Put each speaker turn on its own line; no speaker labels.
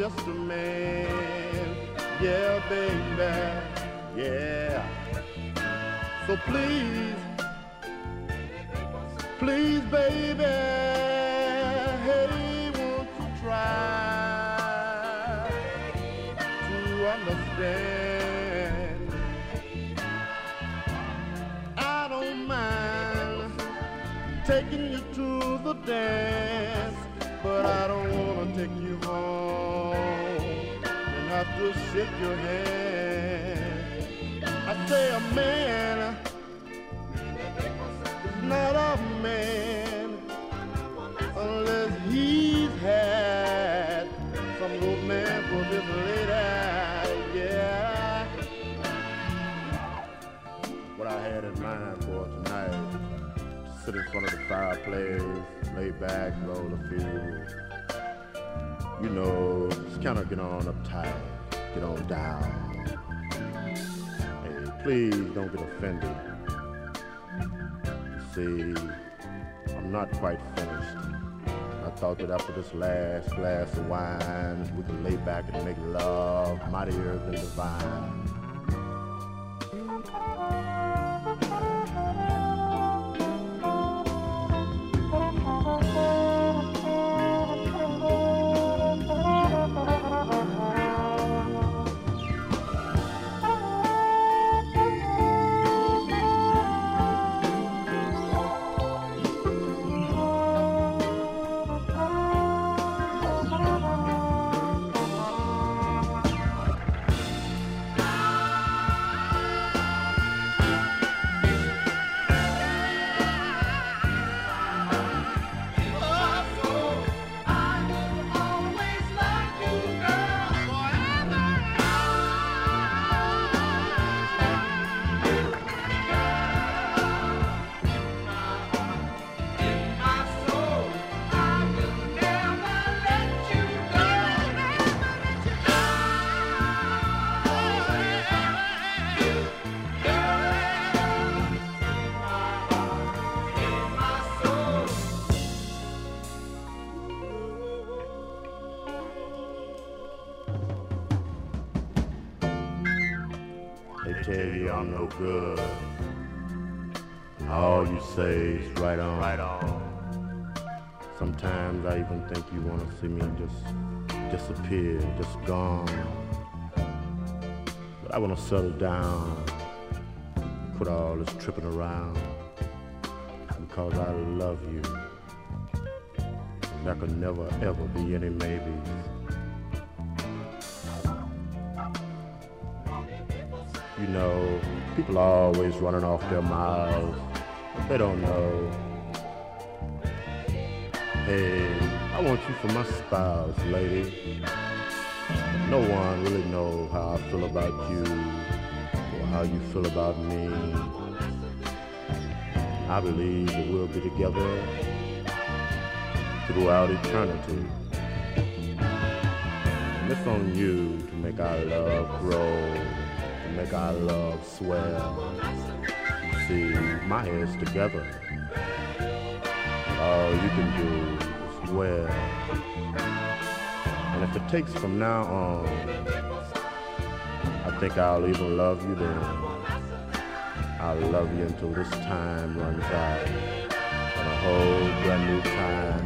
just a man. Yeah, baby, yeah. So please, please, baby, hey, won't you try to understand? I don't mind taking you to the dance, but I don't wanna take you home and have to shake your hand. I say a man is not a man unless he's had some romance with his lady, yeah. What I had in mind for tonight, to sit in front of the fireplace, lay back, roll a few, you know, just kind of get on uptight, get on down. Hey, please don't get offended. You see, I'm not quite finished. I thought that after this last glass of wine, we could lay back and make love mightier than divine. They tell you I'm no good. All you say is right on, right on. Sometimes I even think you want to see me just disappear, just gone. But I want to settle down, quit all this tripping around, because I love you. And there could never ever be any maybes. You know, people are always running off their mouths, but they don't know. Hey, I want you for my spouse, lady. No one really knows how I feel about you or how you feel about me. I believe that we'll be together throughout eternity. And it's on you to make our love grow, make our love swell. You see, my head's together. All you can do is well. And if it takes from now on, I think I'll even love you then. I'll love you until this time runs out, and a whole brand new time